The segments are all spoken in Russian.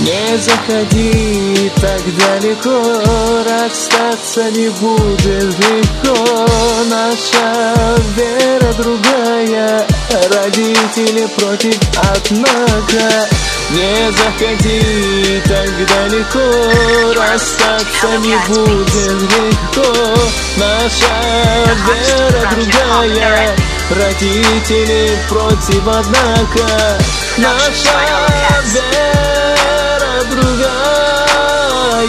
Не заходи так далеко, расстаться не будет легко. Наша вера другая, родители против, однако. Не заходи так далеко, расстаться не будет легко. Наша вера другая, родители против, однако. Наша вера другая.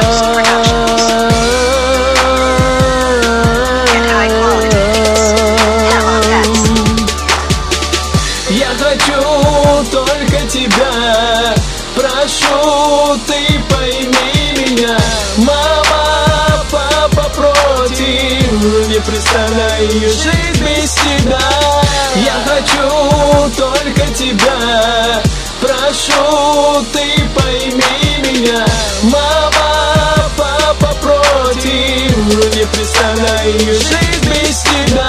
Я хочу только тебя, прошу, ты пойми меня. Мама, папа против, не представляю жизнь без тебя. Я хочу только тебя, прошу, ты пойми меня. Мама, папа против, не представляю жизнь без тебя.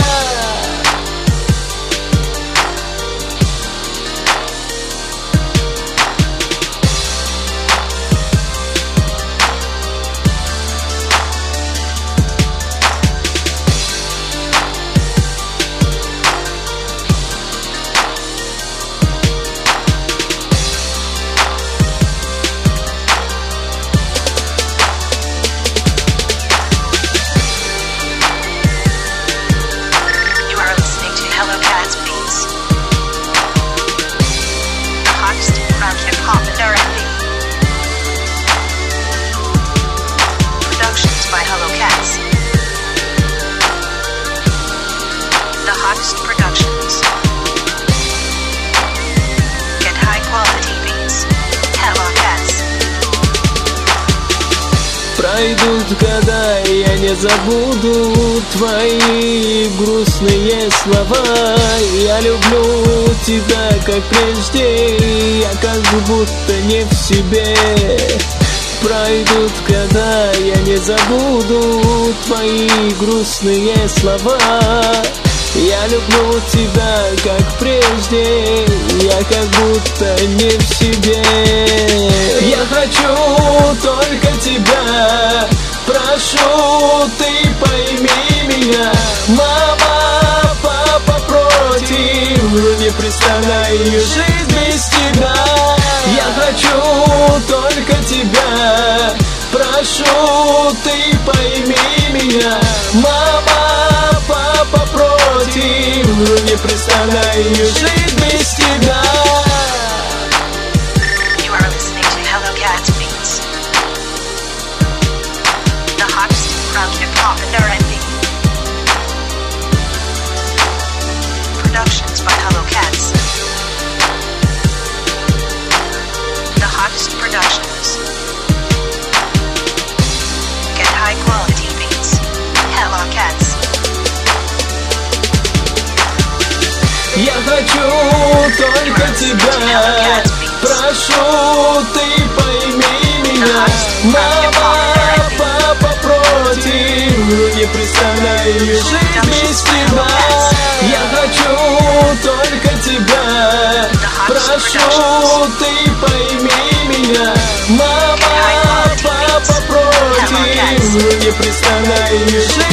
Пройдут года, я не забуду твои грустные слова. Я люблю тебя, как прежде, я как будто не в себе. Пройдут года, я не забуду твои грустные слова. Я люблю тебя, как прежде, я как будто не в себе. Я хочу только тебя, прошу, ты пойми меня. Мама, папа против, не представляю жизнь без тебя. Я хочу только тебя, прошу, ты пойми меня. Мама, папа против, не представляю жизнь без тебя. You are listening to Hello Cats Beats, the hottest from hip-hop and R&B. Productions by Hello Cats, the hottest productions. Get high quality beats. Hello Cats. Я хочу только тебя, прошу, ты пойми меня. Мама, папа против, не представляю жизнь без тебя. Я хочу только тебя, прошу, ты пойми меня. Мама, папа против, не представляю жизнь.